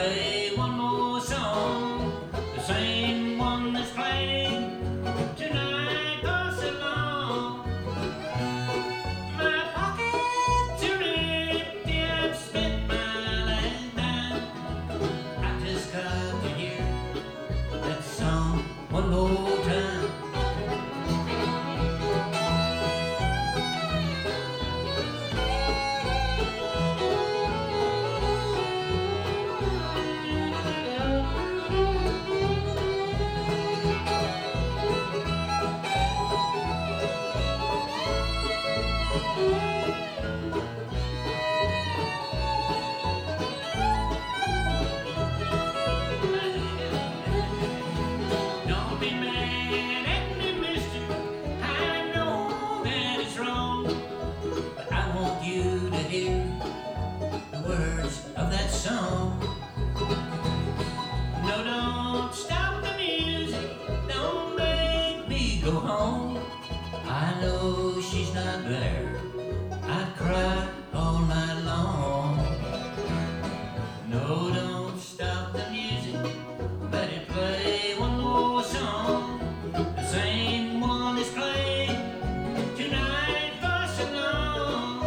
play one more song, the same one that's played tonight for so long. My pockets are empty, I've spent my last dime. I just got to hear that song one more time. Don't be mad at me, mister. I know that it's wrong, but I want you to hear the words of that song. No, don't stop the music. Don't make me go home. I know she's not there. I'd cry all night long. No, don't stop the music. Let it play one more song, the same one is played tonight for so long.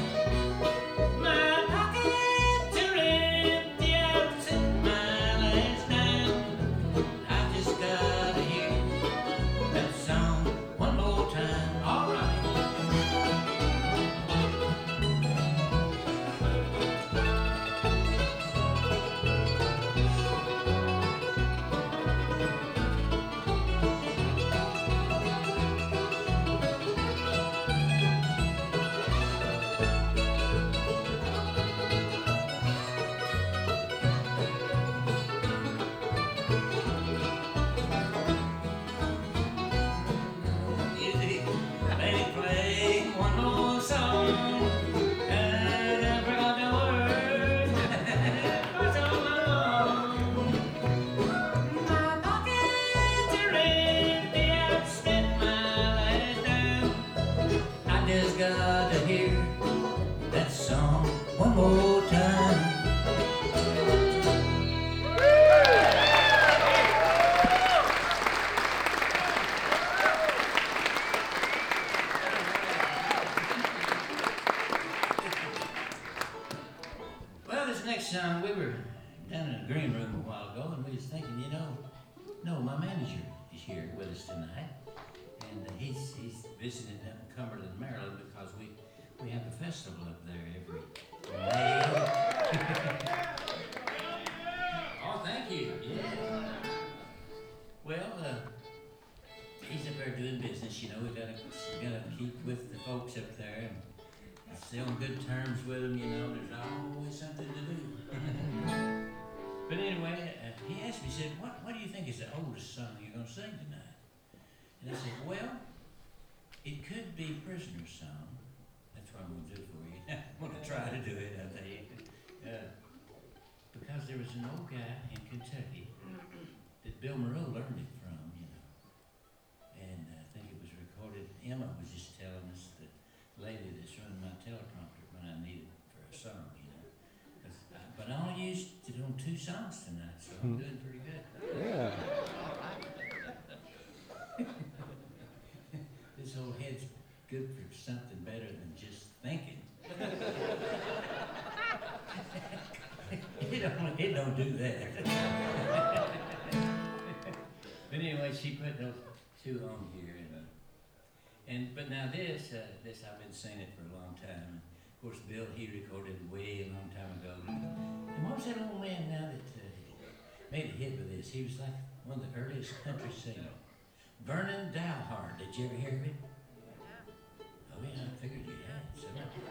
My pockets are empty, I've spent my last dime. I just gotta hear that song one more time. All right. Music, let it play one more song. And I forgot the words for so long. My pockets are empty, I've spent my last dime. I just gotta hear that song one more time. Well, this next song, we were down in the green room a while ago, and we was thinking, no, my manager is here with us tonight, and he's visiting up in Cumberland, Maryland, because we have a festival up there every May. Oh, thank you. Yeah. Well, he's up there doing business. We gotta keep with the folks up there and stay on good terms with them. There's always something to do. But anyway, he asked me, he said, what do you think is the oldest song you're gonna sing tonight? And I said, well, it could be Prisoner's Song. That's what I'm gonna do for you. I'm gonna try to do it, I'll tell you. Because there was an old guy in Kentucky that Bill Monroe learned it from, And I think it was recorded. Emma was just telling us, the lady that's running my teleprompter when I need it for a song, But I only used it on 2 songs tonight, so I'm doing pretty good. Yeah. This whole head's good for something better than just thinking. It don't do that. But anyway, she put those 2 on here, but now this I've been singing it for a long time. Of course, Bill, he recorded it way a long time ago. And what was that old man now that made a hit with this? He was like one of the earliest country singers. Vernon Dalhart. Did you ever hear of him? Oh yeah, I figured you had. So.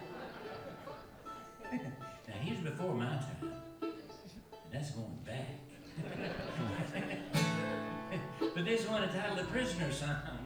Now he was before my time. And that's going back. But this one entitled The Prisoner's Song.